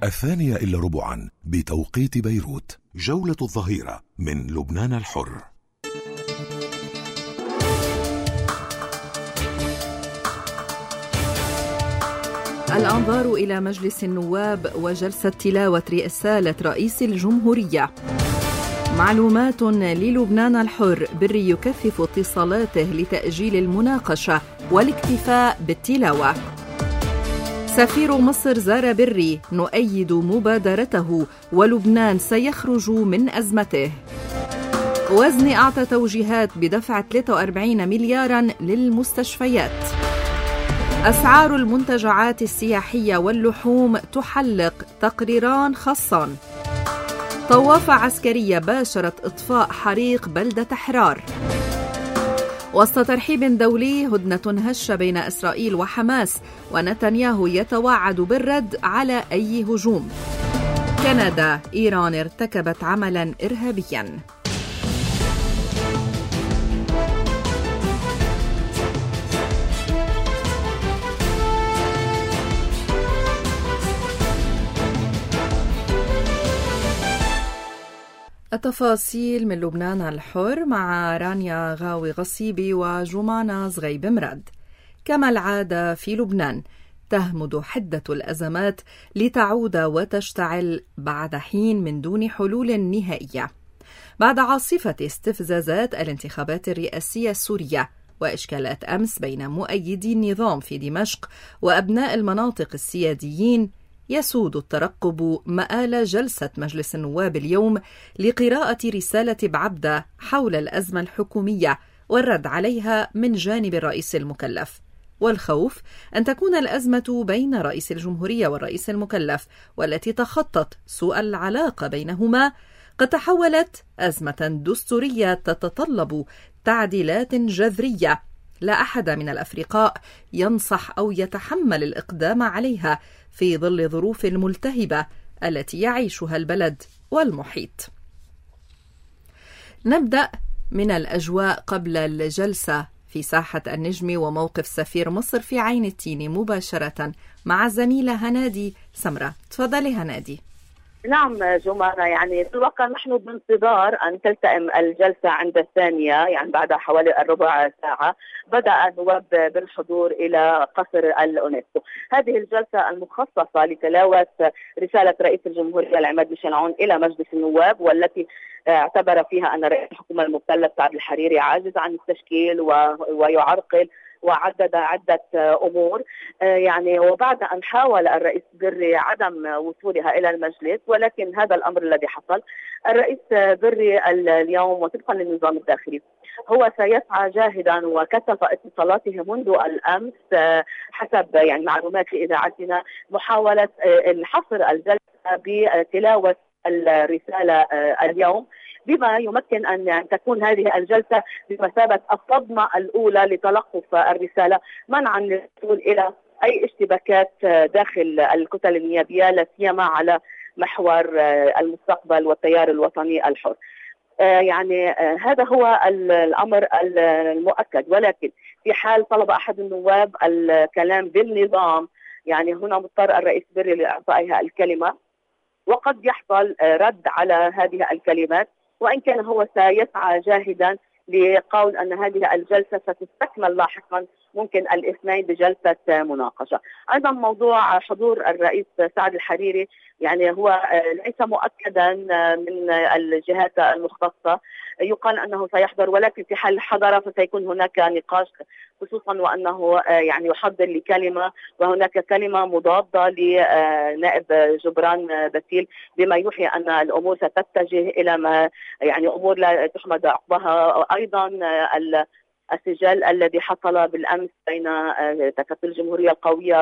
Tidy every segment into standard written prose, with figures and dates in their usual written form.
2:45 بتوقيت بيروت. جولة الظهيرة من لبنان الحر. الأنظار إلى مجلس النواب وجلسة تلاوة رسالة رئيس الجمهورية. معلومات للبنان الحر. بري يكثف اتصالاته لتأجيل المناقشة والاكتفاء بالتلاوة. سفير مصر زار بري. نؤيد مبادرته ولبنان سيخرج من أزمته. وزني أعطى توجيهات بدفع 43 ملياراً للمستشفيات. أسعار المنتجعات السياحية واللحوم تحلق. تقريران خاصان. طوافة عسكرية باشرت إطفاء حريق بلدة حرار. وسط ترحيب دولي هدنة هشة بين إسرائيل وحماس، ونتنياهو يتوعد بالرد على أي هجوم. كندا. إيران ارتكبت عملا إرهابيا. التفاصيل من لبنان الحر مع رانيا غاوي غصيبي وجمانة زغيب مراد. كما العادة في لبنان تهمد حدة الأزمات لتعود وتشتعل بعد حين من دون حلول نهائية، بعد عاصفة استفزازات الانتخابات الرئاسية السورية وإشكالات أمس بين مؤيدي النظام في دمشق وأبناء المناطق السياديين. يسود الترقب مآل جلسة مجلس النواب اليوم لقراءة رسالة بعبدة حول الأزمة الحكومية والرد عليها من جانب الرئيس المكلف، والخوف أن تكون الأزمة بين رئيس الجمهورية والرئيس المكلف والتي تخطت سوء العلاقة بينهما قد تحولت أزمة دستورية تتطلب تعديلات جذرية لا أحد من الأفرقاء ينصح أو يتحمل الإقدام عليها في ظل الظروف الملتهبة التي يعيشها البلد والمحيط. نبدأ من الأجواء قبل الجلسة في ساحة النجم وموقف سفير مصر في عين التين مباشرة مع الزميلة هنادي سمرة. تفضلي هنادي. نعم جمانة، يعني في الواقع نحن بانتظار أن تلتئم الجلسة عند الثانية، يعني بعد حوالي الربع ساعة بدأ النواب بالحضور إلى قصر الأونسكو. هذه الجلسة المخصصة لتلاوة رسالة رئيس الجمهورية العماد ميشيل عون إلى مجلس النواب، والتي اعتبر فيها أن رئيس الحكومة المكلف سعد الحريري عاجز عن التشكيل ويعرقل، وعدد عدة أمور. يعني وبعد أن حاول الرئيس بري عدم وصولها إلى المجلس، ولكن هذا الأمر الذي حصل. الرئيس بري اليوم وطبقا للنظام الداخلي هو سيسعى جاهدا وكثف اتصالاته منذ الأمس حسب يعني معلومات لإذاعتنا محاولة حصر الجلسة بتلاوة الرسالة اليوم، بما يمكن أن تكون هذه الجلسة بمثابة الصدمة الأولى لتلقف الرسالة، منعا للوصول إلى أي اشتباكات داخل الكتل النيابية، لا سيما على محور المستقبل والتيار الوطني الحر. يعني هذا هو الأمر المؤكد، ولكن في حال طلب أحد النواب الكلام بالنظام، يعني هنا مضطر الرئيس بري لإعطائها الكلمة، وقد يحصل رد على هذه الكلمات، وإن كان هو سيسعى جاهدا لقول أن هذه الجلسة ستستكمل لاحقا ممكن الاثنين بجلسة مناقشة. أيضا موضوع حضور الرئيس سعد الحريري يعني هو ليس مؤكدا من الجهات المختصة، يقال أنه سيحضر، ولكن في حال حضر فسيكون هناك نقاش، خصوصا وأنه يعني يحضر لكلمة وهناك كلمة مضادة لنائب جبران باسيل، بما يوحي أن الأمور ستتجه إلى ما يعني أمور لا تحمد عقبها. أيضا السجال الذي حصل بالأمس بين تكتل الجمهورية القوية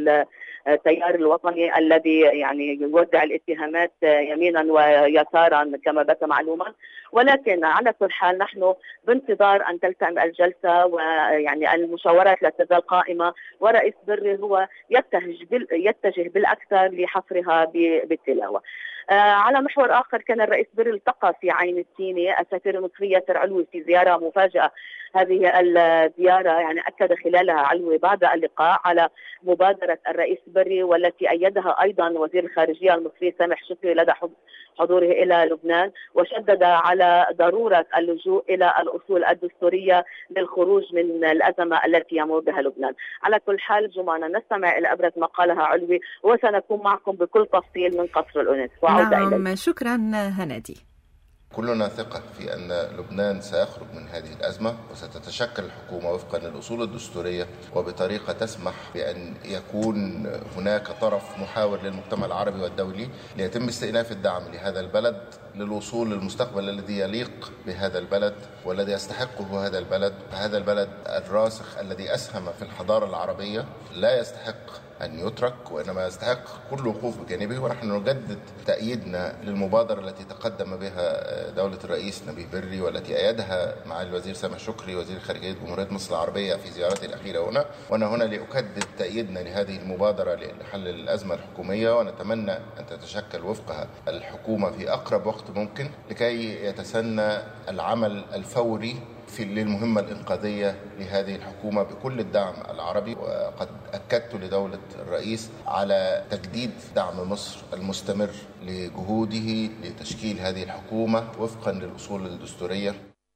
والتيار الوطني الذي يعني يودع الاتهامات يمينا ويسارا كما بات معلوما، ولكن على كل حال نحن بانتظار أن تلتئم الجلسة، ويعني المشاورات لا تزال قائمة، ورئيس بري هو يتجه بالأكثر لحصرها بالتلاوة. على محور آخر، كان الرئيس بري التقى في عين التيني السفيرة المصرية ترعلوي في زيارة مفاجئة هذه الزيارة يعني أكد خلالها علوي بعد اللقاء على مبادرة الرئيس بري، والتي أيدها أيضا وزير الخارجية المصري سامح شكري لدى حضوره إلى لبنان، وشدد على ضرورة اللجوء إلى الأصول الدستورية للخروج من الأزمة التي يمر بها لبنان. على كل حال جمعنا نستمع إلى أبرز ما قالها علوي، وسنكون معكم بكل تفصيل من قصر الأونسكو. نعم، شكرا هنادي. كلنا ثقة في أن لبنان سيخرج من هذه الأزمة، وستتشكل الحكومة وفقا للأصول الدستورية وبطريقة تسمح بأن يكون هناك طرف محاور للمجتمع العربي والدولي ليتم استئناف الدعم لهذا البلد للوصول للمستقبل الذي يليق بهذا البلد والذي يستحقه هذا البلد. هذا البلد الراسخ الذي أسهم في الحضارة العربية لا يستحق أن يترك، وإنما يستحق كل الوقوف بجانبه. ونحن نجدد تأييدنا للمبادرة التي تقدم بها دولة الرئيس نبيه بري، والتي أيدها مع الوزير سامح شكري وزير خارجية جمهورية مصر العربية في زيارته الأخيرة هنا. وأنا هنا لأكدد تأييدنا لهذه المبادرة لحل الأزمة الحكومية، ونتمنى أن تتشكل وفقها الحكومة في أقرب وقت ممكن لكي يتسنى العمل الفوري للمهمة الإنقاذية لهذه الحكومة بكل الدعم العربي. وقد أكدت لدولة الرئيس على تجديد دعم مصر المستمر لجهوده لتشكيل هذه الحكومة وفقا للأصول الدستورية.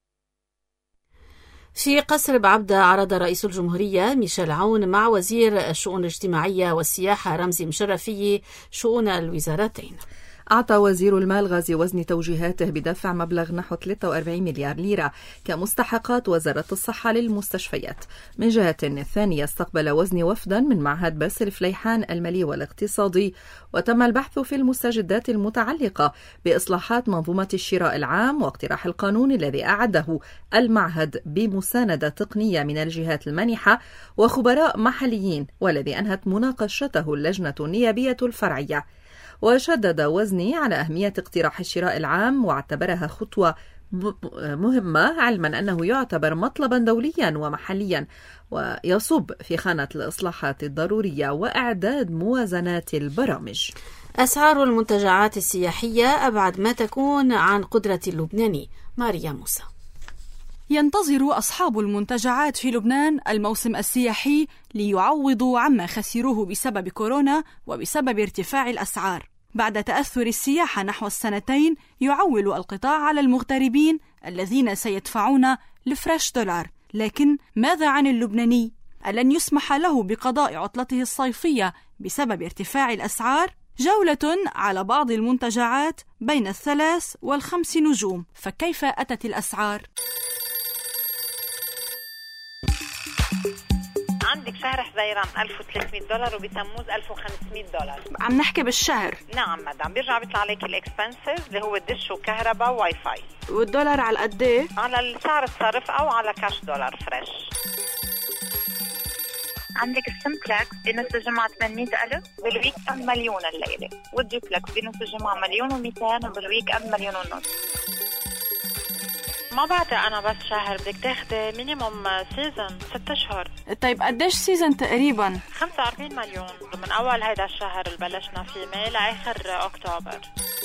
في قصر بعبدة عرض رئيس الجمهورية ميشيل عون مع وزير الشؤون الاجتماعية والسياحة رمزي مشرفي شؤون الوزارتين. أعطى وزير المال غازي وزني توجيهاته بدفع مبلغ نحو 43 مليار ليرة كمستحقات وزارة الصحة للمستشفيات. من جهة ثانية استقبل وزني وفدا من معهد باسل فليحان المالي والاقتصادي، وتم البحث في المستجدات المتعلقة بإصلاحات منظومة الشراء العام واقتراح القانون الذي أعده المعهد بمساندة تقنية من الجهات المانحة وخبراء محليين، والذي أنهت مناقشته اللجنة النيابية الفرعية. وشدد وزني على أهمية اقتراح الشراء العام، واعتبرها خطوة مهمة علما أنه يعتبر مطلبا دوليا ومحليا، ويصب في خانة الإصلاحات الضرورية وإعداد موازنات البرامج. أسعار المنتجعات السياحية أبعد ما تكون عن قدرة اللبناني. ماريا موسى. ينتظر أصحاب المنتجعات في لبنان الموسم السياحي ليعوضوا عما خسروه بسبب كورونا وبسبب ارتفاع الأسعار. بعد تأثر السياحة نحو السنتين، يعول القطاع على المغتربين الذين سيدفعون الفريش دولار. لكن ماذا عن اللبناني؟ ألن يسمح له بقضاء عطلته الصيفية بسبب ارتفاع الأسعار؟ جولة على بعض المنتجعات بين 3 و5 نجوم، فكيف أتت الأسعار؟ عندك شهر حزيران $1300 وبتموز $1500. عم نحكي بالشهر؟ نعم مدام، بيرجع بيطلع عليك الاكسبنسز اللي هو دش وكهرباء وواي فاي. والدولار على قد ايه؟ على السعر الصرف او على كاش دولار فريش. عندك السمبلكس بنص الجمعة 800,000، بالويك اند مليون الليلة، والدوبلكس بنص الجمعة 1,200,000 وبالويك اند 1,500,000. ما بعطي أنا بس شهر، بدك تاخدي مينيموم سيزن 6 أشهر. طيب قديش سيزن تقريبا؟ 45 مليون من أول هيدا الشهر اللي بلشنا فيه ماي لآخر أكتوبر.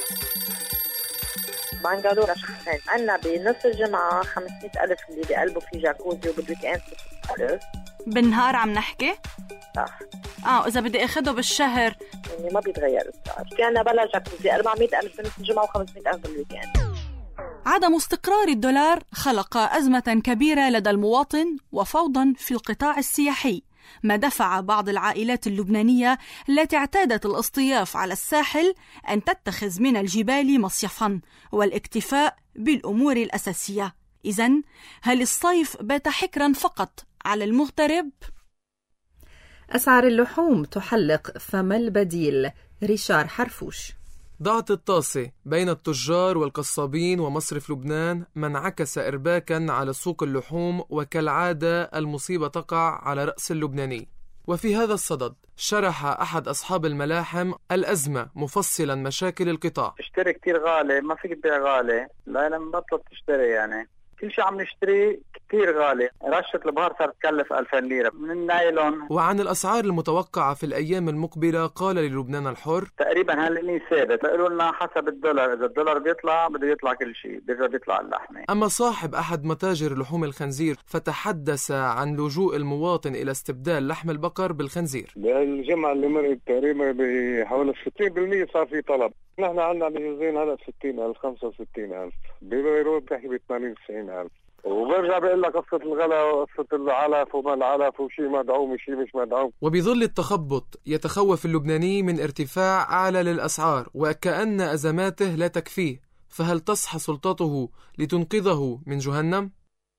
بنغالور شخصين، عنا بنص الجمعة 500,000 اللي بقلبه في جاكوزي، وبالويكند 6,000. بالنهار عم نحكي؟ صح. إذا بدي أخده بالشهر يعني ما بيتغير السعر. في عنا بلا جاكوزي 400,000 بنص الجمعة و500,000 بالويكند. عدم استقرار الدولار خلق أزمة كبيرة لدى المواطن وفوضا في القطاع السياحي، ما دفع بعض العائلات اللبنانية التي اعتادت الاصطياف على الساحل أن تتخذ من الجبال مصيفا والاكتفاء بالأمور الأساسية. إذن هل الصيف بات حكرا فقط على المغترب؟ أسعار اللحوم تحلق، فما البديل؟ ريشار حرفوش. ضاعت الطاسة بين التجار والقصابين ومصرف لبنان، ما انعكس إرباكا على سوق اللحوم، وكالعادة المصيبة تقع على رأس اللبناني. وفي هذا الصدد شرح أحد أصحاب الملاحم الأزمة مفصلا مشاكل القطاع. تشتري كتير غالي، ما فيك تبيع غالي، لا لما بطلت تشتري، يعني كل شيء عم نشتري كتير غالي. رشة البهار صارت تكلف 2000 ليرة من النايلون. وعن الأسعار المتوقعة في الأيام المقبلة قال للبنان الحر: تقريبا هالقني ثابت، قالوا لنا حسب الدولار، إذا الدولار بيطلع بده يطلع كل شيء، بيطلع اللحمة. أما صاحب أحد متاجر لحوم الخنزير فتحدث عن لجوء المواطن إلى استبدال لحم البقر بالخنزير. بالجمعة اللي مرقت تقريبا بحوالي 60% صار في طلب. نحن عندنا بجوزين هلا 60,000 65,000، ببيروت بتحكي ب 80-90,000. وبرجع بقول لك قصة الغلا وقصة العلف وما العلف وشي مدعوم وشي مش مدعوم. وبظل التخبط يتخوف اللبناني من ارتفاع أعلى للأسعار وكأن أزماته لا تكفيه، فهل تصحى سلطته لتنقذه من جهنم؟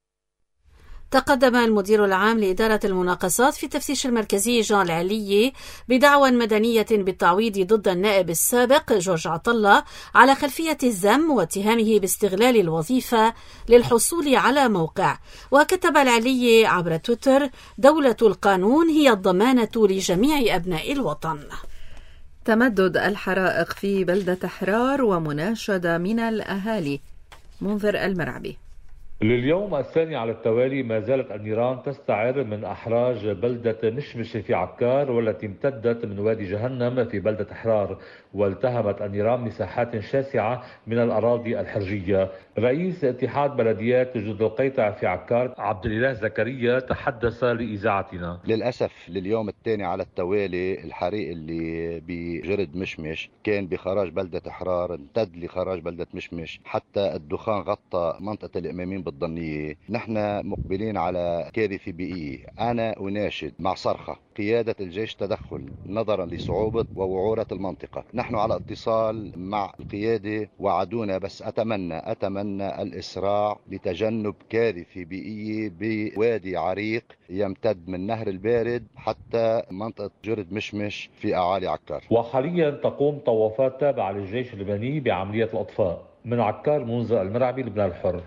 تقدم المدير العام لإدارة المناقصات في التفتيش المركزي جان العليي بدعوى مدنية بالتعويض ضد النائب السابق جورج عطلة على خلفية الذم واتهامه باستغلال الوظيفة للحصول على موقع. وكتب العليي عبر تويتر: دولة القانون هي الضمانة لجميع أبناء الوطن. تمدد الحرائق في بلدة حرار ومناشدة من الأهالي. منذر المرعبي. لليوم الثاني على التوالي ما زالت النيران تستعر من أحراج بلدة مشمش في عكار، والتي امتدت من وادي جهنم في بلدة حرار، والتهمت النيران مساحات شاسعة من الأراضي الحرجية. رئيس اتحاد بلديات جد القيطع في عكار عبد الإله زكريا تحدث لإذاعتنا: للأسف لليوم الثاني على التوالي الحريق اللي بجرد مشمش كان بخراج بلدة حرار امتد لخراج بلدة مشمش، حتى الدخان غطى منطقة الإمامين بالضنية. نحن مقبلين على كارثة بيئية. أنا أناشد مع صرخة قيادة الجيش تدخل نظرا لصعوبة ووعورة المنطقة. نحن على اتصال مع القيادة وعدونا، بس أتمنى الإسراع لتجنب كارثة بيئية بوادي عريق يمتد من نهر البارد حتى منطقة جرد مشمش في أعالي عكار. وحاليا تقوم طوافات تابعة للجيش اللبناني بعملية الأطفاء. من عكار منذر المرعبي، لبنان الحر.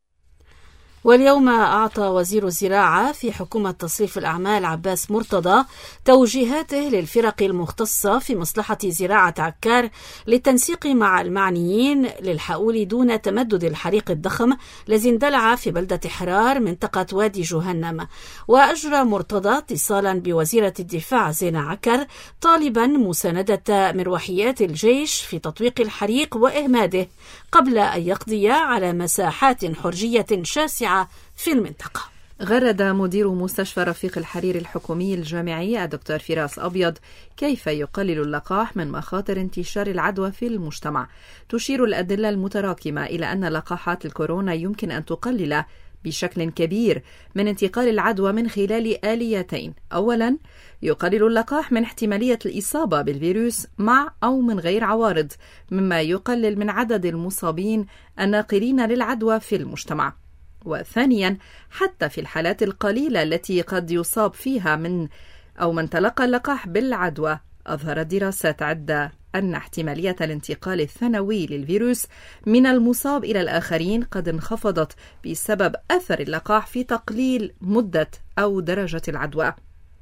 واليوم أعطى وزير الزراعة في حكومة تصريف الأعمال عباس مرتضى توجيهاته للفرق المختصة في مصلحة زراعة عكار للتنسيق مع المعنيين للحقول دون تمدد الحريق الضخم الذي اندلع في بلدة حرار منطقة وادي جهنم. وأجرى مرتضى اتصالا بوزيرة الدفاع زينة عكر طالبا مساندة مروحيات الجيش في تطويق الحريق وإهماده قبل أن يقضي على مساحات حرجية شاسعة في المنطقة. غرد مدير مستشفى رفيق الحرير الحكومي الجامعي الدكتور فراس أبيض كيف يقلل اللقاح من مخاطر انتشار العدوى في المجتمع. تشير الأدلة المتراكمة إلى أن لقاحات الكورونا يمكن أن تقلل بشكل كبير من انتقال العدوى من خلال آليتين. أولا، يقلل اللقاح من احتمالية الإصابة بالفيروس مع أو من غير عوارض، مما يقلل من عدد المصابين الناقلين للعدوى في المجتمع. وثانيا، حتى في الحالات القليلة التي قد يصاب فيها من تلقى اللقاح بالعدوى، أظهرت دراسات عدة أن احتمالية الانتقال الثانوي للفيروس من المصاب إلى الآخرين قد انخفضت بسبب أثر اللقاح في تقليل مدة أو درجة العدوى.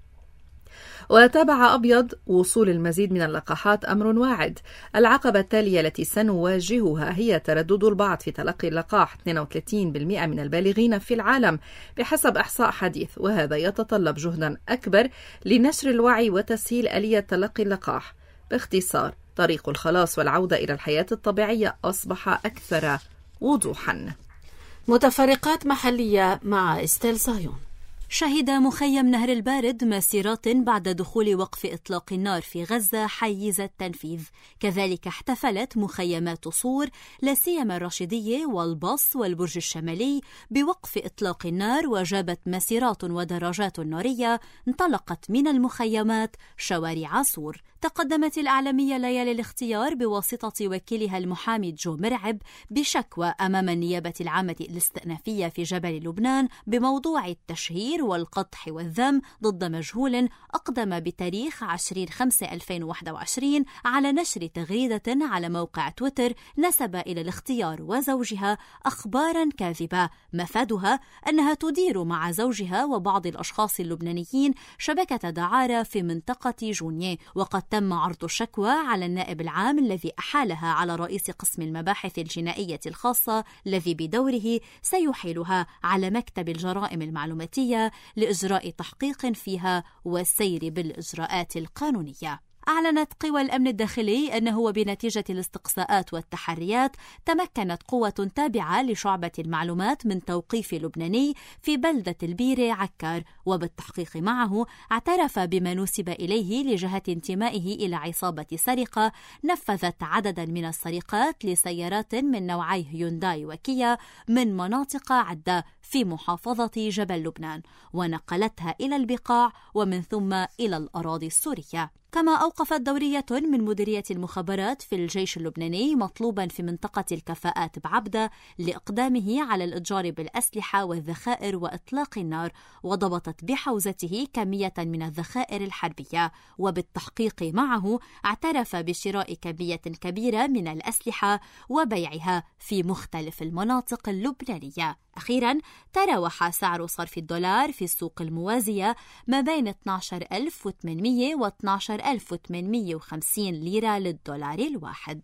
وتابع أبيض: وصول المزيد من اللقاحات أمر واعد. العقبة التالية التي سنواجهها هي تردد البعض في تلقي اللقاح. 32% من البالغين في العالم بحسب إحصاء حديث، وهذا يتطلب جهدا أكبر لنشر الوعي وتسهيل آلية تلقي اللقاح. باختصار، طريق الخلاص والعودة إلى الحياة الطبيعية أصبح أكثر وضوحا. متفرقات محلية مع إستيل صهيون. شهد مخيم نهر البارد مسيرات بعد دخول وقف إطلاق النار في غزة حيز التنفيذ. كذلك احتفلت مخيمات صور لا سيما الراشدية والباص والبرج الشمالي بوقف إطلاق النار، وجابت مسيرات ودراجات نارية انطلقت من المخيمات شوارع صور. تقدمت الإعلامية ليالي الاختيار بواسطة وكيلها المحامي جو مرعب بشكوى أمام النيابة العامة الاستئنافية في جبل لبنان بموضوع التشهير التحرير والقطح والذم ضد مجهول أقدم بتاريخ 20/5/2021 على نشر تغريدة على موقع تويتر نسب إلى الاختيار وزوجها أخباراً كاذبة مفادها أنها تدير مع زوجها وبعض الأشخاص اللبنانيين شبكة دعارة في منطقة جونية، وقد تم عرض الشكوى على النائب العام الذي أحالها على رئيس قسم المباحث الجنائية الخاصة الذي بدوره سيحيلها على مكتب الجرائم المعلوماتية لإجراء تحقيق فيها والسير بالإجراءات القانونية. أعلنت قوى الأمن الداخلي أنه وبنتيجة الاستقصاءات والتحريات تمكنت قوة تابعة لشعبة المعلومات من توقيف لبناني في بلدة البيرة عكار، وبالتحقيق معه اعترف بما نسب إليه لجهة انتمائه إلى عصابة سرقة نفذت عددا من السرقات لسيارات من نوعي هيونداي وكيا من مناطق عدة في محافظة جبل لبنان، ونقلتها إلى البقاع ومن ثم إلى الأراضي السورية. كما أوقفت دورية من مديرية المخابرات في الجيش اللبناني مطلوبا في منطقة الكفاءات بعبدة لإقدامه على الإتجار بالأسلحة والذخائر وإطلاق النار، وضبطت بحوزته كمية من الذخائر الحربية، وبالتحقيق معه اعترف بشراء كمية كبيرة من الأسلحة وبيعها في مختلف المناطق اللبنانية. أخيرا تراوح سعر صرف الدولار في السوق الموازية ما بين 12,800 و 12,850 ليرة للدولار الواحد.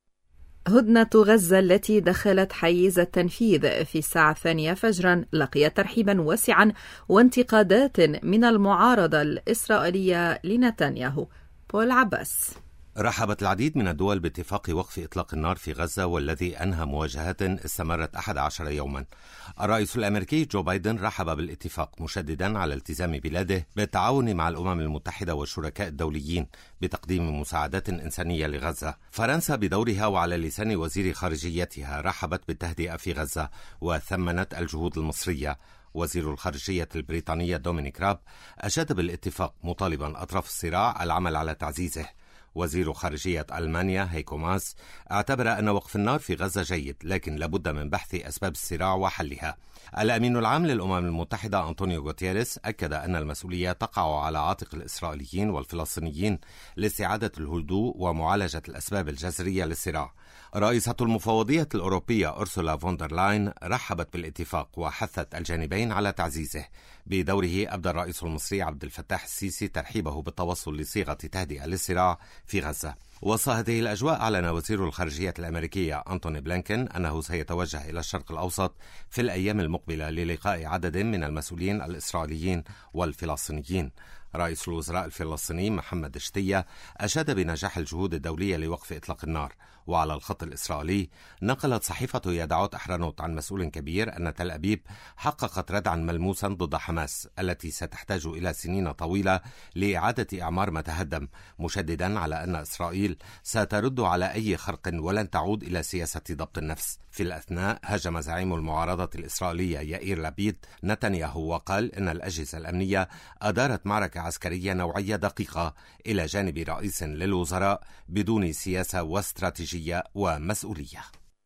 هدنة غزة التي دخلت حيز التنفيذ في الساعة 2 فجرا لقيت ترحيبا واسعا وانتقادات من المعارضة الإسرائيلية لنتنياهو. بول عباس. رحبت العديد من الدول باتفاق وقف إطلاق النار في غزة والذي أنهى مواجهات استمرت 11 يوما. الرئيس الأمريكي جو بايدن رحب بالاتفاق مشددا على التزام بلاده بالتعاون مع الأمم المتحدة والشركاء الدوليين بتقديم مساعدات إنسانية لغزة. فرنسا بدورها وعلى لسان وزير خارجيتها رحبت بالتهدئة في غزة وثمنت الجهود المصرية. وزير الخارجية البريطانية دومينيك راب أشاد بالاتفاق مطالبا أطراف الصراع العمل على تعزيزه. وزير خارجية ألمانيا هيكو ماس اعتبر أن وقف النار في غزة جيد، لكن لابد من بحث أسباب الصراع وحلها. الأمين العام للأمم المتحدة أنطونيو غوتيريس أكد أن المسؤولية تقع على عاتق الإسرائيليين والفلسطينيين لاستعادة الهدوء ومعالجة الأسباب الجذرية للصراع. رئيسة المفوضية الأوروبية أرسولا فوندر لاين رحبت بالاتفاق وحثت الجانبين على تعزيزه. بدوره أبدى الرئيس المصري عبد الفتاح السيسي ترحيبه بالتوصل لصيغة تهدئة للصراع في غزة. وسط هذه الأجواء أعلن وزير الخارجية الأمريكية أنتوني بلينكن أنه سيتوجه إلى الشرق الأوسط في الأيام المقبلة للقاء عدد من المسؤولين الإسرائيليين والفلسطينيين. رئيس الوزراء الفلسطيني محمد شتية أشاد بنجاح الجهود الدولية لوقف إطلاق النار. وعلى الخط الإسرائيلي نقلت صحيفة يدعوت أحرنوت عن مسؤول كبير أن تل أبيب حققت ردعا ملموسا ضد حماس التي ستحتاج إلى سنين طويلة لإعادة إعمار ما تهدم، مشددا على أن إسرائيل سترد على أي خرق ولن تعود إلى سياسة ضبط النفس. في الأثناء هاجم زعيم المعارضة الإسرائيلية يائير لابيد نتنياهو وقال إن الأجهزة الأمنية أدارت معركة عسكرية نوعية دقيقة إلى جانب رئيس للوزراء بدون سياسة واستراتيجية ومسؤولية.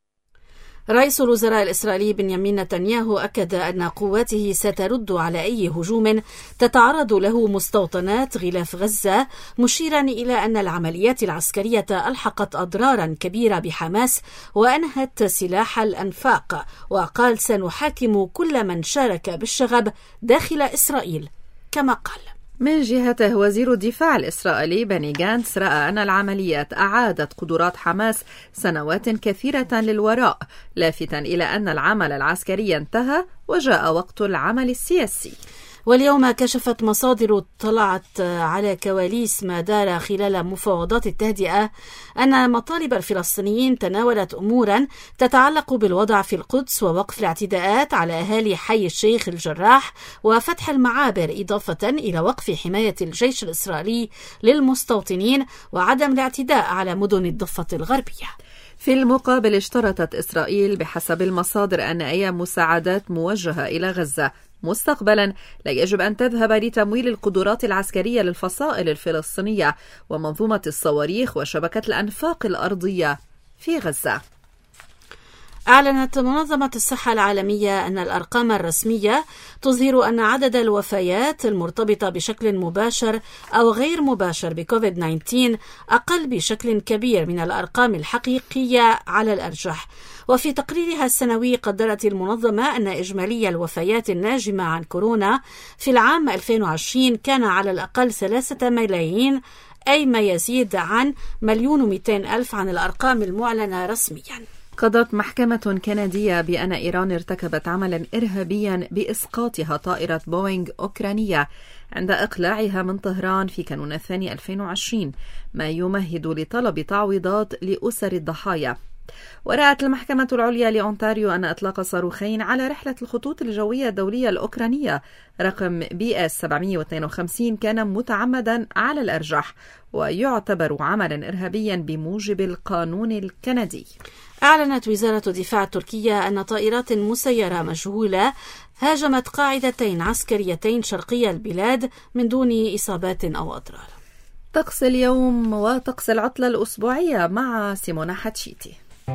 رئيس الوزراء الإسرائيلي بنيامين نتنياهو أكد أن قواته سترد على أي هجوم تتعرض له مستوطنات غلاف غزة، مشيرا إلى أن العمليات العسكرية ألحقت أضرارا كبيرة بحماس وأنهت سلاح الأنفاق، وقال سنحاكم كل من شارك بالشغب داخل إسرائيل. كما قال من جهته وزير الدفاع الإسرائيلي بني جانتس رأى أن العمليات أعادت قدرات حماس سنوات كثيرة للوراء، لافتا إلى أن العمل العسكري انتهى وجاء وقت العمل السياسي. واليوم كشفت مصادر اطلعت على كواليس ما دار خلال مفاوضات التهدئة أن مطالب الفلسطينيين تناولت أمورا تتعلق بالوضع في القدس ووقف الاعتداءات على أهالي حي الشيخ الجراح وفتح المعابر، إضافة إلى وقف حماية الجيش الإسرائيلي للمستوطنين وعدم الاعتداء على مدن الضفة الغربية. في المقابل اشترطت إسرائيل بحسب المصادر أن أي مساعدات موجهة إلى غزة مستقبلا لا يجب أن تذهب لتمويل القدرات العسكرية للفصائل الفلسطينية ومنظومة الصواريخ وشبكة الأنفاق الأرضية في غزة. أعلنت منظمة الصحة العالمية أن الأرقام الرسمية تظهر أن عدد الوفيات المرتبطة بشكل مباشر أو غير مباشر بكوفيد-19 أقل بشكل كبير من الأرقام الحقيقية على الأرجح. وفي تقريرها السنوي قدرت المنظمة أن إجمالي الوفيات الناجمة عن كورونا في العام 2020 كان على الأقل 3 ملايين، أي ما يزيد عن 1,200,000 عن الأرقام المعلنة رسمياً. قضت محكمة كندية بأن إيران ارتكبت عملا إرهابيا بإسقاطها طائرة بوينغ أوكرانية عند إقلاعها من طهران في كانون الثاني 2020، ما يمهد لطلب تعويضات لأسر الضحايا. ورأت المحكمة العليا لأونتاريو أن إطلاق صاروخين على رحلة الخطوط الجوية الدولية الأوكرانية رقم BS 752 كان متعمدا على الأرجح ويعتبر عملا إرهابيا بموجب القانون الكندي. أعلنت وزارة الدفاع التركية أن طائرات مسيرة مجهولة هاجمت قاعدتين عسكريتين شرقي البلاد من دون إصابات أو أضرار. طقس اليوم وطقس العطلة الأسبوعية مع سيمونا حتشيتي.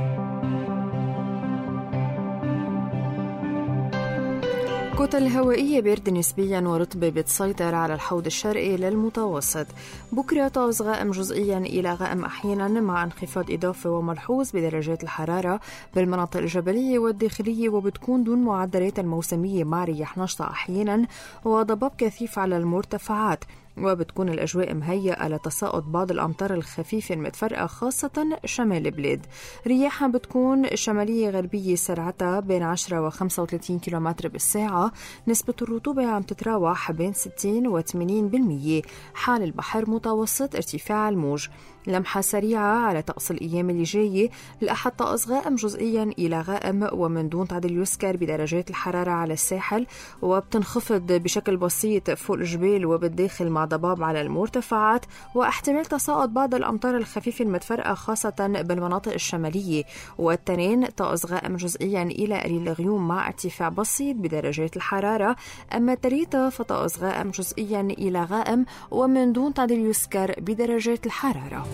كتل هوائية برد نسبيا ورطبة بتسيطر على الحوض الشرقي للمتوسط. بكرة طقس غائم جزئيا إلى غائم أحيانا مع انخفاض إضافي وملحوظ بدرجات الحرارة بالمناطق الجبلية والداخلية، وبتكون دون معدلات الموسمية مع رياح نشطة أحيانا وضباب كثيف على المرتفعات، وبتكون الأجواء مهيئة لتساقط بعض الأمطار الخفيفة المتفرقة خاصة شمال البلاد. رياحها بتكون شمالية غربية سرعتها بين 10 و35 كيلومتر بالساعة. نسبة الرطوبة عم تتراوح بين 60 و 80%. حال البحر متوسط ارتفاع الموج. لمحة سريعة على طقس الأيام اللي جاية. الأحد طقس غائم جزئيا إلى غائم ومن دون تعديل يسكر بدرجات الحرارة على الساحل، وبتنخفض بشكل بسيط فوق الجبال وبالداخل مع ضباب على المرتفعات، واحتمال تساقط بعض الأمطار الخفيفة المتفرقة خاصة بالمناطق الشمالية. والتنين طقس غائم جزئيا إلى قليل الغيوم مع ارتفاع بسيط بدرجات الحرارة. أما التلاتة فطقس غائم جزئيا إلى غائم ومن دون تعديل يسكر بدرجات الحرارة.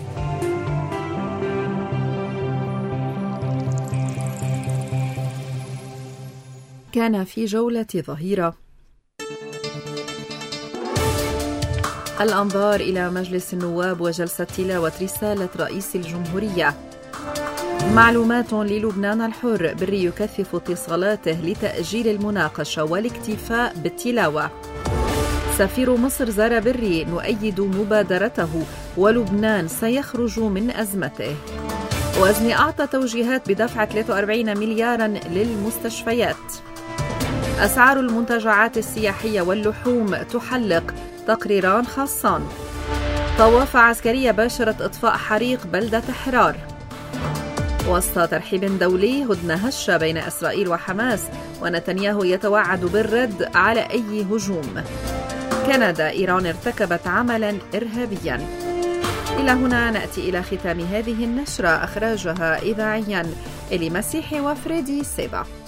كان في جولة ظهيرة الأنظار إلى مجلس النواب وجلسة تلاوة رسالة رئيس الجمهورية. معلومات للبنان الحر. بري يكثف اتصالاته لتأجيل المناقشة والاكتفاء بالتلاوة. سفير مصر زار بري. نؤيد مبادرته ولبنان سيخرج من أزمته. وزني أعطى توجيهات بدفع 43 مليارا للمستشفيات. أسعار المنتجعات السياحية واللحوم تحلق. تقريران خاصان. طوافة عسكرية باشرت إطفاء حريق بلدة حرار. وسط ترحيب دولي هدنة هشة بين إسرائيل وحماس، ونتنياهو يتوعد بالرد على أي هجوم. كندا. إيران ارتكبت عملا إرهابيا. إلى هنا نأتي إلى ختام هذه النشرة. أخرجها إذاعيا إلي مسيحي وفريدي سيبا.